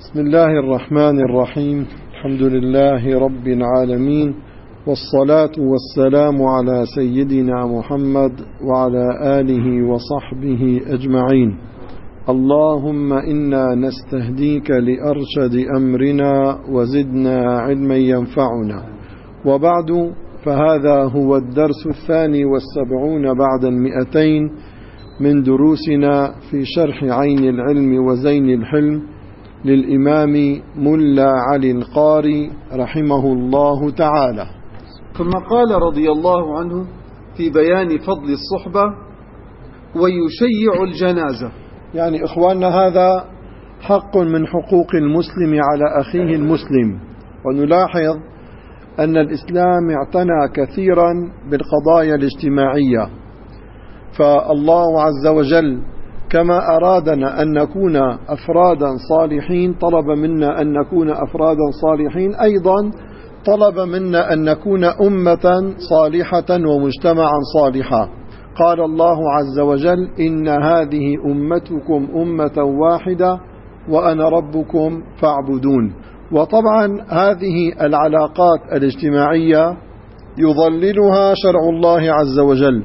بسم الله الرحمن الرحيم. الحمد لله رب العالمين، والصلاة والسلام على سيدنا محمد وعلى آله وصحبه أجمعين. اللهم إنا نستهديك لأرشد أمرنا وزدنا علما ينفعنا. وبعد، فهذا هو الدرس 72 بعد 200 من دروسنا في شرح عين العلم وزين الحلم للإمام ملا علي القاري رحمه الله تعالى. ثم قال رضي الله عنه في بيان فضل الصحبة: ويشيع الجنازة. يعني إخواننا، هذا حق من حقوق المسلم على أخيه المسلم. ونلاحظ أن الإسلام اعتنى كثيرا بالقضايا الاجتماعية، فالله عز وجل كما أرادنا أن نكون أفرادا صالحين طلب منا أن نكون أفرادا صالحين، أيضا طلب منا أن نكون أمة صالحة ومجتمعا صالحا. قال الله عز وجل: إن هذه أمتكم أمة واحدة وأنا ربكم فاعبدون. وطبعا هذه العلاقات الاجتماعية يظللها شرع الله عز وجل،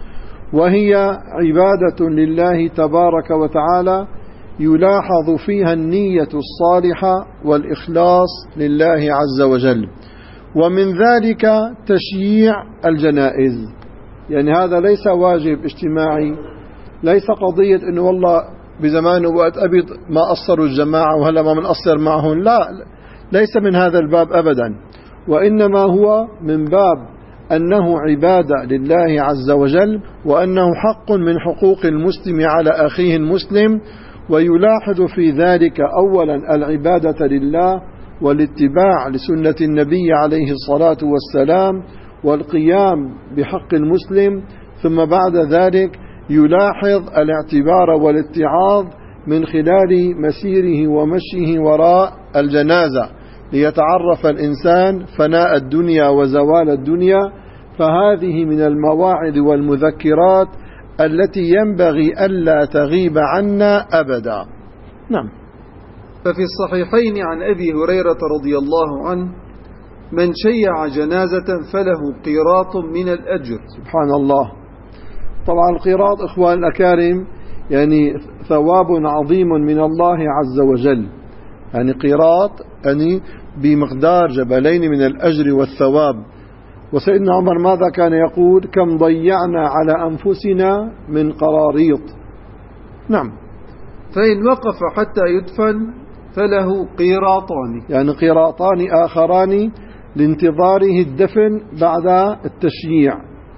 وهي عبادة لله تبارك وتعالى يلاحظ فيها النية الصالحة والإخلاص لله عز وجل. ومن ذلك تشييع الجنائز. يعني هذا ليس واجب اجتماعي، ليس قضية أنه والله بزمان وقت أبي ما أصروا الجماعة وهلا ما منقصر معهم، لا، ليس من هذا الباب أبدا، وإنما هو من باب أنه عبادة لله عز وجل، وأنه حق من حقوق المسلم على أخيه المسلم. ويلاحظ في ذلك أولا العبادة لله والاتباع لسنة النبي عليه الصلاة والسلام والقيام بحق المسلم، ثم بعد ذلك يلاحظ الاعتبار والاتعاظ من خلال مسيره ومشيه وراء الجنازة ليتعرف الإنسان فناء الدنيا وزوال الدنيا. فهذه من المواعظ والمذكرات التي ينبغي ألا تغيب عنا أبدا. نعم. ففي الصحيحين عن أبي هريرة رضي الله عنه: من شيع جنازة فله قيراط من الأجر. سبحان الله. طبعا القيراط إخوان الأكارم يعني ثواب عظيم من الله عز وجل. يعني قيراط يعني بمقدار جبلين من الأجر والثواب. وسيدنا عمر ماذا كان يقول؟ كم ضيعنا على أنفسنا من قراريط. نعم. فإن وقف حتى يدفن فله قيراطان، يعني قيراطان آخران لانتظاره الدفن بعد التشييع.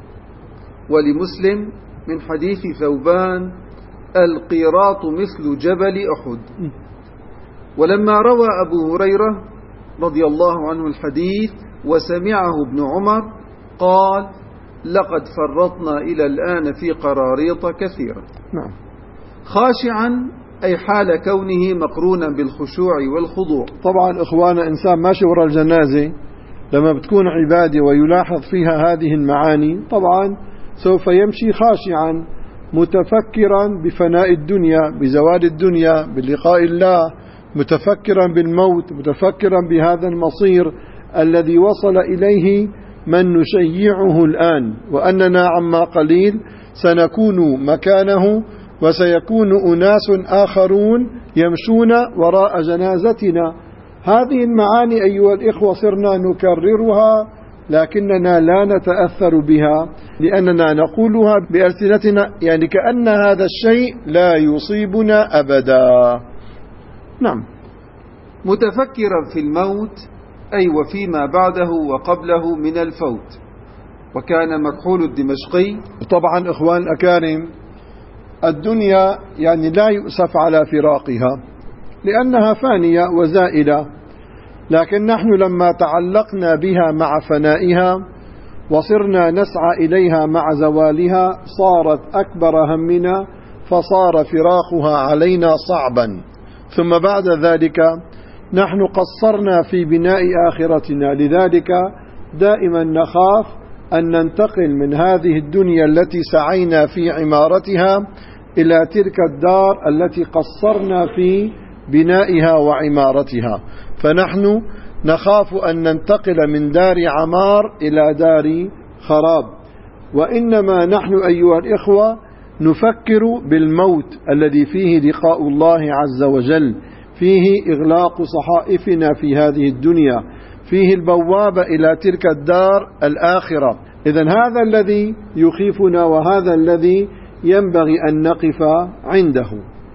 ولمسلم من حديث ثوبان: القيراط مثل جبل أحد. ولما روى أبو هريرة رضي الله عنه الحديث وسمعه ابن عمر قال: لقد فرطنا إلى الآن في قراريط كثيرة. نعم. خاشعا أي حال كونه مقرونا بالخشوع والخضوع. طبعا إخوانا، إنسان ماشي وراء الجنازة لما بتكون عبادة ويلاحظ فيها هذه المعاني طبعا سوف يمشي خاشعا متفكرا بفناء الدنيا، بزوال الدنيا، بلقاء الله، متفكرا بالموت، متفكرا بهذا المصير الذي وصل إليه من نشيعه الآن، وأننا عما قليل سنكون مكانه وسيكون أناس آخرون يمشون وراء جنازتنا. هذه المعاني أيها الإخوة صرنا نكررها لكننا لا نتأثر بها، لأننا نقولها بألسنتنا يعني كأن هذا الشيء لا يصيبنا أبدا. نعم. متفكرا في الموت أي وفيما بعده وقبله من الفوت. وكان مكحول الدمشقي. طبعا إخوان الأكارم، الدنيا يعني لا يؤسف على فراقها لأنها فانية وزائلة، لكن نحن لما تعلقنا بها مع فنائها وصرنا نسعى إليها مع زوالها صارت أكبر همنا، فصار فراقها علينا صعبا. ثم بعد ذلك نحن قصرنا في بناء آخرتنا، لذلك دائما نخاف أن ننتقل من هذه الدنيا التي سعينا في عمارتها إلى تلك الدار التي قصرنا في بنائها وعمارتها، فنحن نخاف أن ننتقل من دار عمار إلى دار خراب. وإنما نحن أيها الإخوة نفكر بالموت الذي فيه لقاء الله عز وجل، فيه إغلاق صحائفنا في هذه الدنيا، فيه البوابة إلى تلك الدار الآخرة. إذن هذا الذي يخيفنا وهذا الذي ينبغي أن نقف عنده.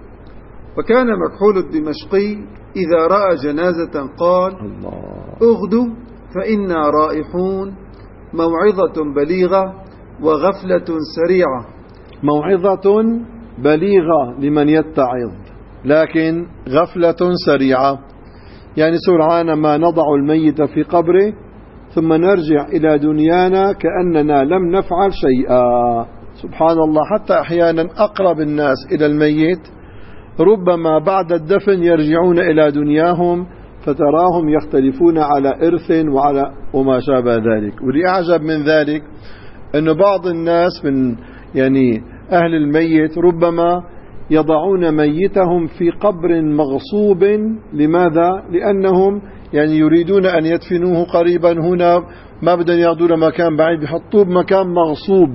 وكان مكحول الدمشقي إذا رأى جنازة قال: اغدوا فإنا رائحون، موعظة بليغة وغفلة سريعة. موعظة بليغة لمن يتعظ، لكن غفلة سريعة، يعني سرعان ما نضع الميت في قبره ثم نرجع إلى دنيانا كأننا لم نفعل شيئا. سبحان الله، حتى أحيانا أقرب الناس إلى الميت ربما بعد الدفن يرجعون إلى دنياهم فتراهم يختلفون على إرث وما شابه ذلك. والأعجب من ذلك أن بعض الناس من أهل الميت ربما يضعون ميتهم في قبر مغصوب. لماذا؟ لأنهم يريدون أن يدفنوه قريبا هنا، ما بدهم ياخذوا له مكان بعيد، بيحطوه بمكان مغصوب.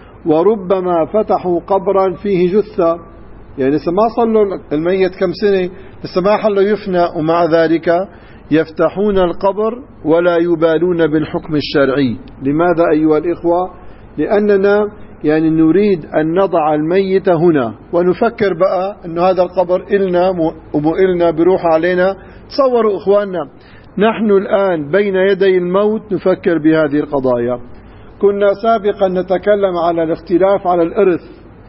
وربما فتحوا قبرا فيه جثة، لسه ما صلوا الميت كم سنة، لسه ما حلوا يفنى، ومع ذلك يفتحون القبر ولا يبالون بالحكم الشرعي. لماذا أيها الإخوة؟ لأننا نريد أن نضع الميت هنا ونفكر بقى أن هذا القبر إلنا ومو إلنا بروح علينا. تصوروا إخواننا، نحن الآن بين يدي الموت نفكر بهذه القضايا. كنا سابقا نتكلم على الاختلاف على الإرث،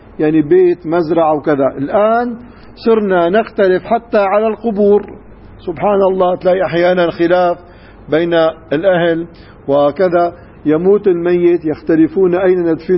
بيت مزرعة وكذا، الآن صرنا نختلف حتى على القبور. سبحان الله، تلاقي أحيانا خلاف بين الأهل وكذا، يموت الميت يختلفون أين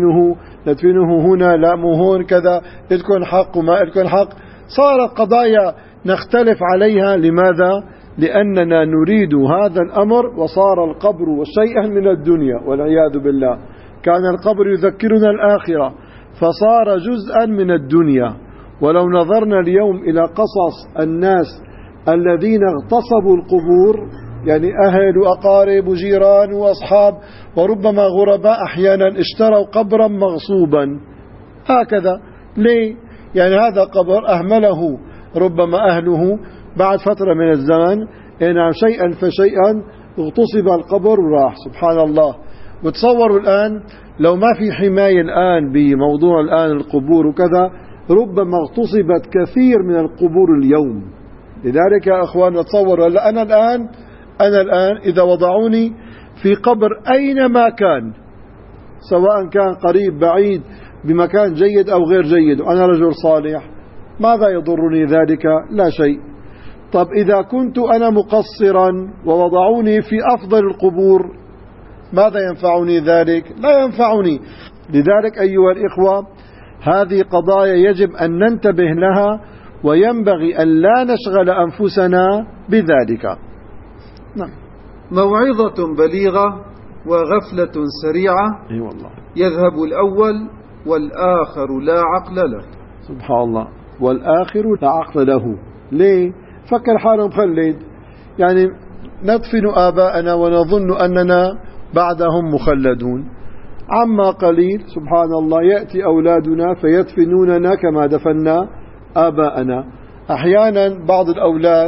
ندفنه هنا، لا مو هون، كذا، لكم حق وما لكم حق. صارت قضايا نختلف عليها. لماذا؟ لأننا نريد هذا الأمر، وصار القبر شيئا من الدنيا والعياذ بالله. كان القبر يذكرنا الآخرة فصار جزءا من الدنيا. ولو نظرنا اليوم إلى قصص الناس الذين اغتصبوا القبور، أهل وأقارب وجيران وأصحاب وربما غرباء، أحيانا اشتروا قبرا مغصوبا هكذا. ليه؟ هذا قبر أهمله ربما أهله، بعد فترة من الزمن شيئا فشيئا اغتصب القبر وراح. سبحان الله. وتصوروا الآن لو ما في حماية الآن بموضوع الآن القبور وكذا، ربما اغتصبت كثير من القبور اليوم. لذلك يا أخوان تصوروا، أنا الآن إذا وضعوني في قبر أينما كان، سواء كان قريب بعيد بمكان جيد أو غير جيد، وأنا رجل صالح، ماذا يضرني ذلك؟ لا شيء. طب إذا كنت أنا مقصرا ووضعوني في أفضل القبور، ماذا ينفعني ذلك؟ لا ينفعني. لذلك أيها الإخوة، هذه قضايا يجب أن ننتبه لها، وينبغي أن لا نشغل أنفسنا بذلك. نعم. موعظة بليغة وغفلة سريعة. أي والله. يذهب الأول والآخر لا عقل له. سبحان الله. والآخر لا عقل له. ليه؟ فكر حاله مخلد، ندفن آباءنا ونظن أننا بعدهم مخلدون. عما قليل سبحان الله يأتي أولادنا فيدفنوننا كما دفنا آباءنا. أحيانا بعض الأولاد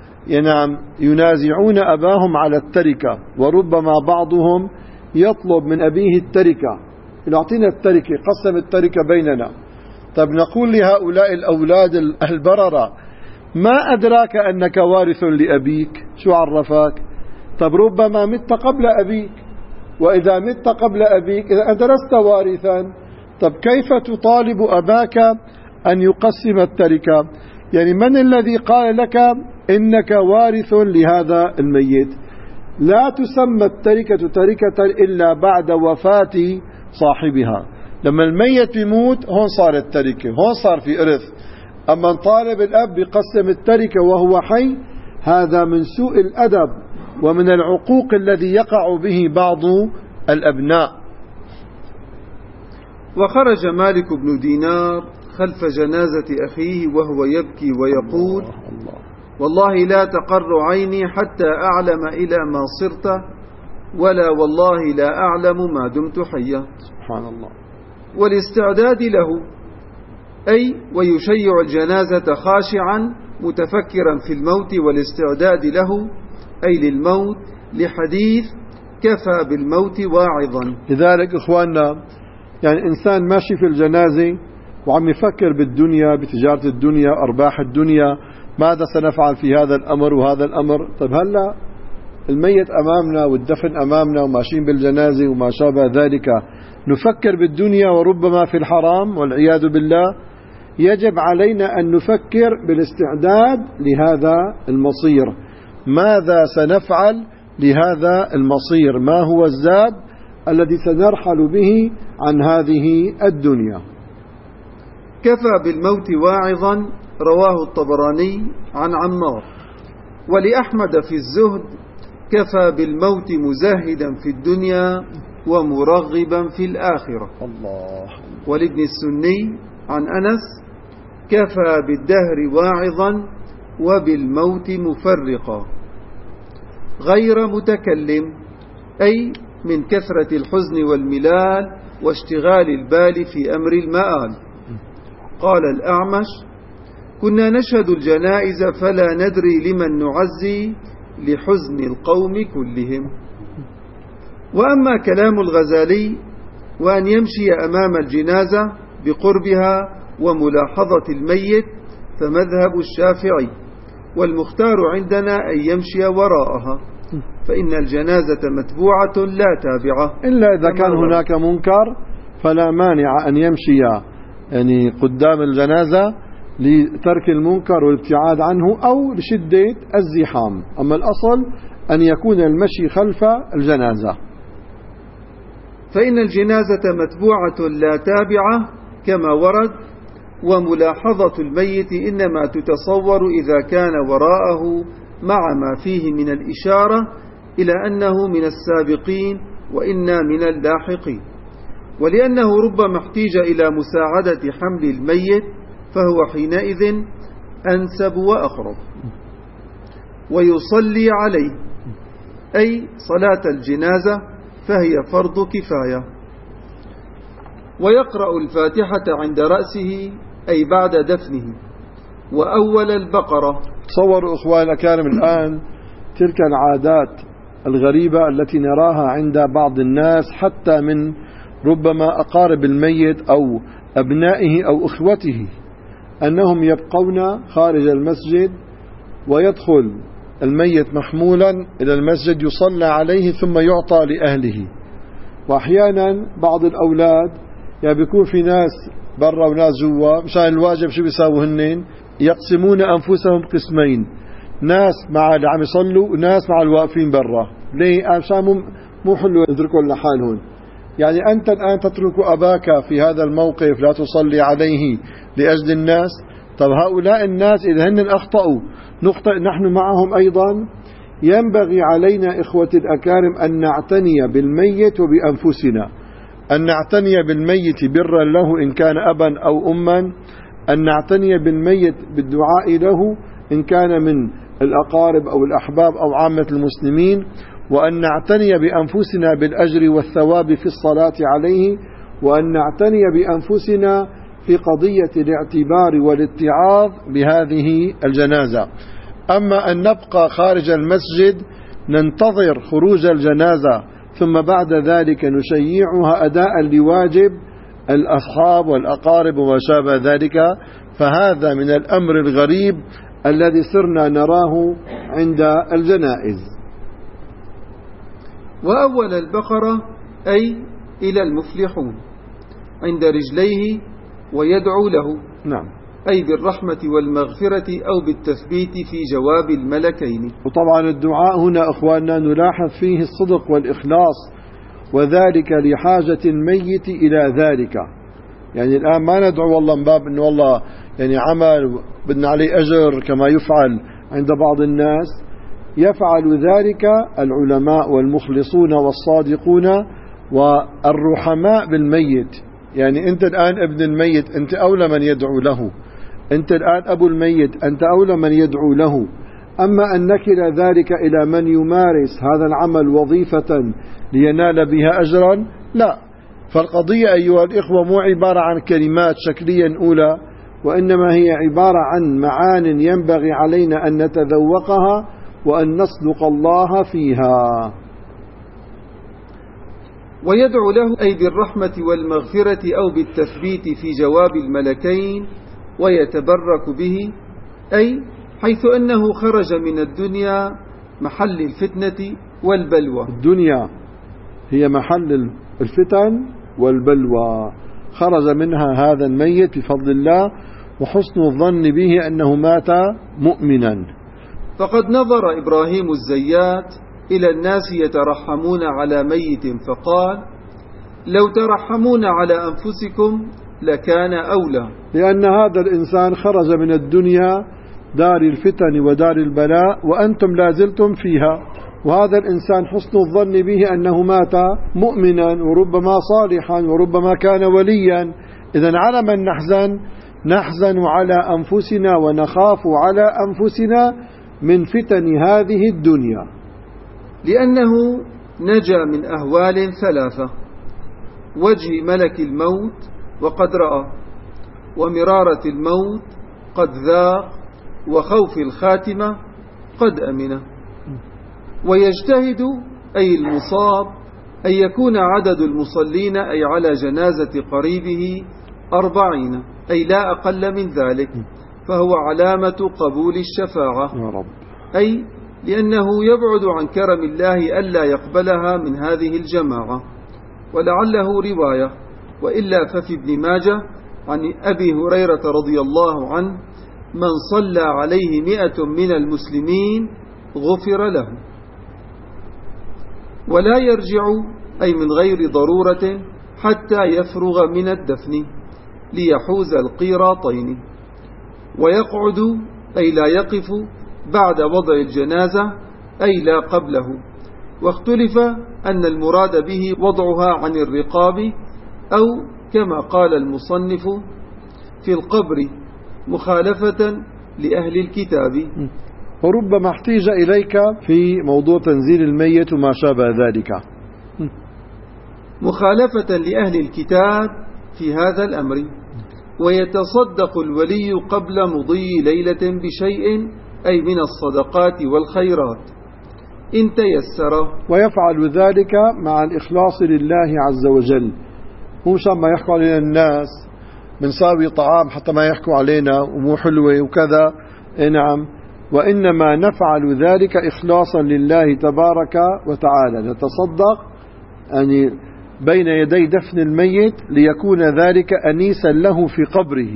ينازعون أباهم على التركة، وربما بعضهم يطلب من أبيه التركة، يعطينا التركة، قسم التركة بيننا. طب نقول لهؤلاء الأولاد البررة: ما أدراك أنك وارث لأبيك؟ شو عرفك؟ طب ربما مت قبل أبيك، وإذا مت قبل أبيك إذا أنت لست وارثا، طب كيف تطالب أباك أن يقسم التركة؟ من الذي قال لك إنك وارث لهذا الميت؟ لا تسمى التركة تركة إلا بعد وفاة صاحبها. لما الميت يموت هون صار التركة، هون صار في إرث. أما طالب الأب يقسم التركة وهو حي، هذا من سوء الأدب ومن العقوق الذي يقع به بعض الأبناء. وخرج مالك بن دينار خلف جنازة أخيه وهو يبكي ويقول: والله لا تقر عيني حتى أعلم إلى ما صرت، ولا والله لا أعلم ما دمت حيا. سبحان الله. والاستعداد له، أي ويشيع الجنازة خاشعا متفكرا في الموت والاستعداد له، أي للموت، لحديث كفى بالموت واعظا. لذلك إخواننا، يعني إنسان ماشي في الجنازة وعم يفكر بالدنيا، بتجارة الدنيا، أرباح الدنيا، ماذا سنفعل في هذا الأمر وهذا الأمر. طيب هلأ الميت أمامنا والدفن أمامنا وماشيين بالجنازة وما شابه ذلك، نفكر بالدنيا وربما في الحرام والعياذ بالله. يجب علينا أن نفكر بالاستعداد لهذا المصير. ماذا سنفعل لهذا المصير؟ ما هو الزاد الذي سنرحل به عن هذه الدنيا؟ كفى بالموت واعظا، رواه الطبراني عن عمار. ولأحمد في الزهد: كفى بالموت مزاهدا في الدنيا ومرغبا في الآخرة. الله. ولابن السني عن أنس: كفى بالدهر واعظا وبالموت مفرقا، غير متكلم، أي من كثرة الحزن والملال واشتغال البال في أمر المآل. قال الأعمش: كنا نشهد الجنائز فلا ندري لمن نعزي لحزن القوم كلهم. وأما كلام الغزالي: وأن يمشي أمام الجنازة بقربها وملاحظة الميت، فمذهب الشافعي، والمختار عندنا أن يمشي وراءها، فإن الجنازة متبوعة لا تابعة، إلا إذا كان هناك منكر فلا مانع أن يمشي يعني قدام الجنازة لترك المنكر والابتعاد عنه أو لشدة الزحام. أما الأصل أن يكون المشي خلف الجنازة. فإن الجنازة متبوعة لا تابعة كما ورد. وملاحظة الميت إنما تتصور إذا كان وراءه مع ما فيه من الإشارة إلى أنه من السابقين وإنا من اللاحقين، ولأنه ربما احتيج إلى مساعدة حمل الميت، فهو حينئذ أنسب وأقرب. ويصلي عليه، أي صلاة الجنازة، فهي فرض كفاية. ويقرأ الفاتحة عند رأسه، أي بعد دفنه، وأول البقرة. تصوروا إخوان الأكارم الآن تلك العادات الغريبة التي نراها عند بعض الناس، حتى من ربما أقارب الميت أو أبنائه أو أخوته، أنهم يبقون خارج المسجد ويدخل الميت محمولا إلى المسجد يصلى عليه ثم يعطى لأهله. وأحيانا بعض الأولاد بيكون في ناس برا وناس جوا، مشان الواجب شو بيساووا هنين؟ يقسمون أنفسهم قسمين، ناس مع اللي عم يصلوا وناس مع الواقفين برا. ليه؟ عشان مو حلو يتركوا لحالهم. يعني أنت الآن تترك أباك في هذا الموقف لا تصلي عليه لأجل الناس. طب هؤلاء الناس إذا هن أخطأوا نخطئ نحن معهم أيضا. ينبغي علينا إخوة الأكارم أن نعتني بالميت وبأنفسنا، أن نعتني بالميت برا له إن كان أبا أو أما، أن نعتني بالميت بالدعاء له إن كان من الأقارب أو الأحباب أو عامة المسلمين، وأن نعتني بأنفسنا بالأجر والثواب في الصلاة عليه، وأن نعتني بأنفسنا في قضية الاعتبار والاتعاظ بهذه الجنازة. أما أن نبقى خارج المسجد ننتظر خروج الجنازة ثم بعد ذلك نشيعها أداء لواجب الأصحاب والأقارب وما شابه ذلك، فهذا من الأمر الغريب الذي صرنا نراه عند الجنائز. وأول البقرة، أي إلى المفلحون، عند رجليه ويدعو له. نعم. أي بالرحمة والمغفرة أو بالتثبيت في جواب الملكين. وطبعا الدعاء هنا أخواننا نلاحظ فيه الصدق والإخلاص، وذلك لحاجة الميت إلى ذلك. يعني الآن ما ندعو والله من باب أنه والله يعني عمل بدنا عليه أجر كما يفعل عند بعض الناس. يفعل ذلك العلماء والمخلصون والصادقون والرحماء بالميت. يعني أنت الآن ابن الميت أنت أولى من يدعو له، أنت الآن أبو الميت أنت أولى من يدعو له. أما أن نكل ذلك إلى من يمارس هذا العمل وظيفة لينال بها أجرا، لا. فالقضية أيها الإخوة مو عبارة عن كلمات شكليا أولى، وإنما هي عبارة عن معان ينبغي علينا أن نتذوقها وأن نصدق الله فيها. ويدعو له أي بالرحمة والمغفرة أو بالتثبيت في جواب الملكين، ويتبرك به، أي حيث أنه خرج من الدنيا محل الفتنة والبلوى. الدنيا هي محل الفتن والبلوى، خرج منها هذا الميت بفضل الله وحسن الظن به أنه مات مؤمنا. فقد نظر إبراهيم الزيات إلى الناس يترحمون على ميت فقال: لو ترحمون على أنفسكم لكان أولى، لأن هذا الإنسان خرج من الدنيا دار الفتن ودار البلاء وأنتم لازلتم فيها، وهذا الإنسان حسن الظن به أنه مات مؤمنا وربما صالحا وربما كان وليا. إذن على من نحزن؟ نحزن على أنفسنا ونخاف على أنفسنا من فتن هذه الدنيا، لأنه نجا من أهوال ثلاثة: وجه ملك الموت وقد رأى، ومرارة الموت قد ذاق، وخوف الخاتمة قد أمن. ويجتهد أي المصاب أن يكون عدد المصلين أي على جنازة قريبه 40، أي لا أقل من ذلك، فهو علامة قبول الشفاعة، يا رب. أي لأنه يبعد عن كرم الله ألا يقبلها من هذه الجماعة. ولعله رواية، وإلا ففي ابن ماجه عن أبي هريرة رضي الله عنه: من صلى عليه 100 من المسلمين غفر له. ولا يرجع أي من غير ضرورة حتى يفرغ من الدفن ليحوز القيراطين. ويقعد أي لا يقف بعد وضع الجنازة أي لا قبله. واختلف أن المراد به وضعها عن الرقاب، أو كما قال المصنف في القبر مخالفة لأهل الكتاب. وربما احتيج إليك في موضوع تنزيل الميت وما شابه ذلك. مخالفة لأهل الكتاب في هذا الأمر. ويتصدق الولي قبل مضي ليلة بشيء أي من الصدقات والخيرات إن تيسر، ويفعل ذلك مع الإخلاص لله عز وجل، مو مشان ما يحكوا علينا الناس بنساوي طعام حتى ما يحكوا علينا ومو حلوة وكذا. نعم، وإنما نفعل ذلك إخلاصا لله تبارك وتعالى، نتصدق يعني بين يدي دفن الميت ليكون ذلك أنيسا له في قبره.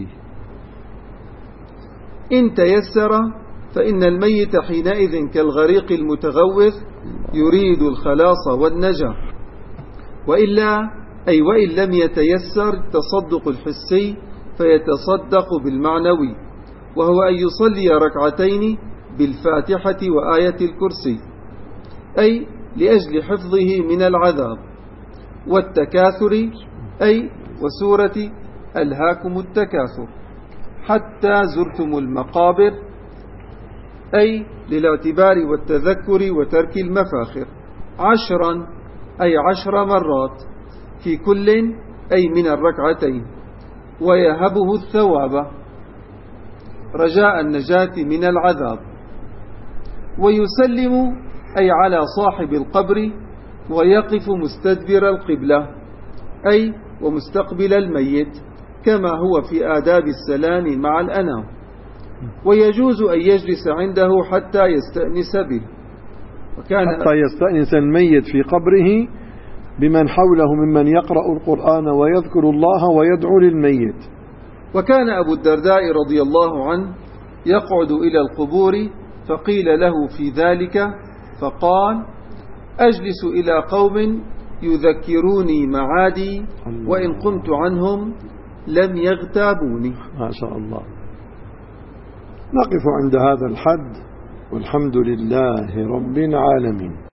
إن تيسر، فإن الميت حينئذ كالغريق المتغوث يريد الخلاص والنجاة. وإلا أي وإن لم يتيسر التصدق الحسي فيتصدق بالمعنوي، وهو أن يصلي ركعتين بالفاتحة وآية الكرسي، أي لأجل حفظه من العذاب. والتكاثر أي وسورة ألهاكم التكاثر حتى زرتم المقابر، أي للاعتبار والتذكر وترك المفاخر. 10 أي 10 مرات في كل أي من الركعتين، ويهبه الثواب رجاء النجاة من العذاب. ويسلم أي على صاحب القبر، ويقف مستدبر القبلة أي ومستقبل الميت، كما هو في آداب السلام مع الأنام. ويجوز أن يجلس عنده حتى يستأنس به، حتى يستأنس الميت في قبره بمن حوله ممن يقرأ القرآن ويذكر الله ويدعو للميت. وكان أبو الدرداء رضي الله عنه يقعد إلى القبور، فقيل له في ذلك فقال: أجلس إلى قوم يذكروني معادي، وإن قمت عنهم لم يغتابوني. ما شاء الله. نقف عند هذا الحد، والحمد لله رب العالمين.